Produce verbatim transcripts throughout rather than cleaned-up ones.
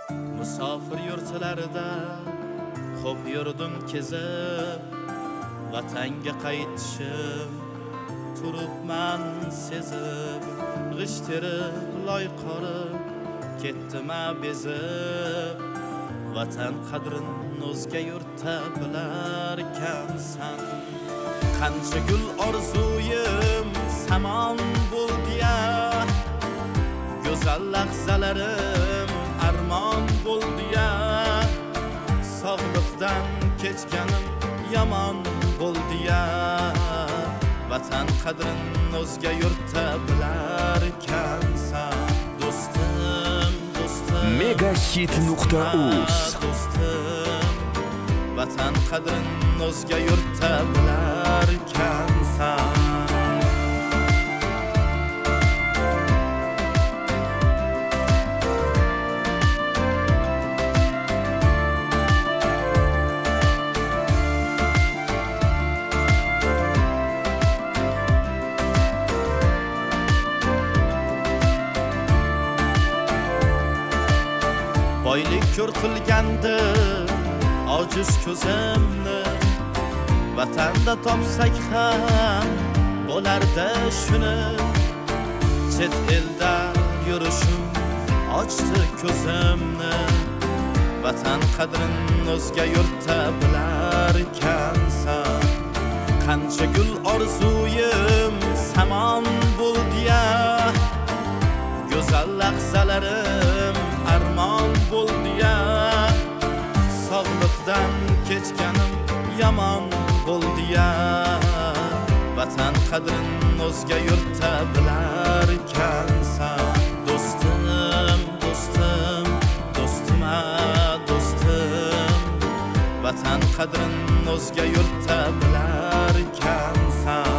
Musofir yurtlarida xo'p yurdim kezib, vatanga qaytishim turibman sezib, g'isht terib loy qorib ketdima bezib, vatan qadrin o'zga yurtda bilarkansan. Qancha gul orzuyim samon bo'ldi-ya, go'zal lahzalarim armon bo'ldi-ya, sog'liqdan kechganim yomon bo'ldi-ya, vatan qadrin o'zga yurtda bilarkansan. Do'stim, do'stim, Megahit nuqta uz do'stim, vatan qadrin o'zga yurtda bilarkansan. Boylik ko'rtilgandi ojiz ko'zimni, vatanda topsak ham bo'lardi shuni. Chet elda yurishim ochdi ko'zimni, vatan qadrin o'zga yurtda bilarkansan. Qancha gul orzuyim samon bo'ldi-ya, go'zal lahzalarim armon bo'ldi-ya, sog'liqdan kechganim yomon bo'ldi-ya, vatan qadrin o'zga yurtda bilarkansan. Do'stim, do'stim, do'stima, do'stim, vatan qadrin o'zga yurtda bilarkansan.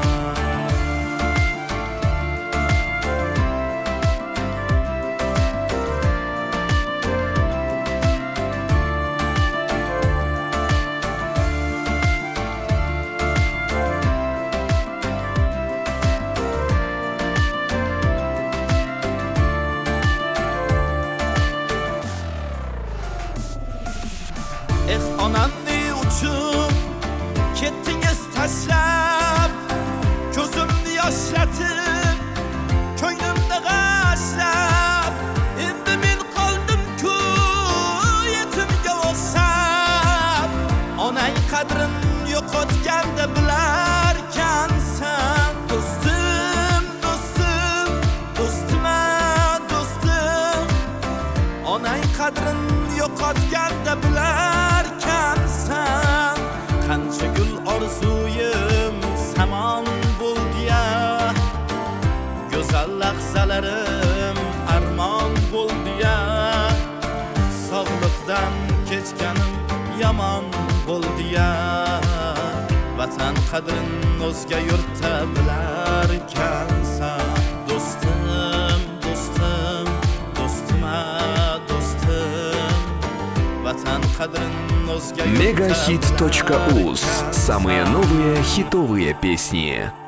Eh onamni uchun ketdingiz tashlab, ko'zimni yoshlatib, ko'nglimni g'ashlab, endi men qoldim-ku yetimga o'xshab. Onang qadrin yo'qotganda bilarkansan. Do'stim, do'stim, do'stima, do'stim, onang qadrin yo'qotganda bilarkansan. Qancha gul orzuyim samon bo'ldi-ya, go'zal lahzalarim armon bo'ldi-ya, sog'liqdan kechganim yomon bo'ldi-ya, vatan qadrin o'zga yurtda bilarkansan. Do'stim, do'stim, do'stima, do'stim, vatan qadrin o'zga yurtda Megahit точка уз. Самые новые хитовые песни.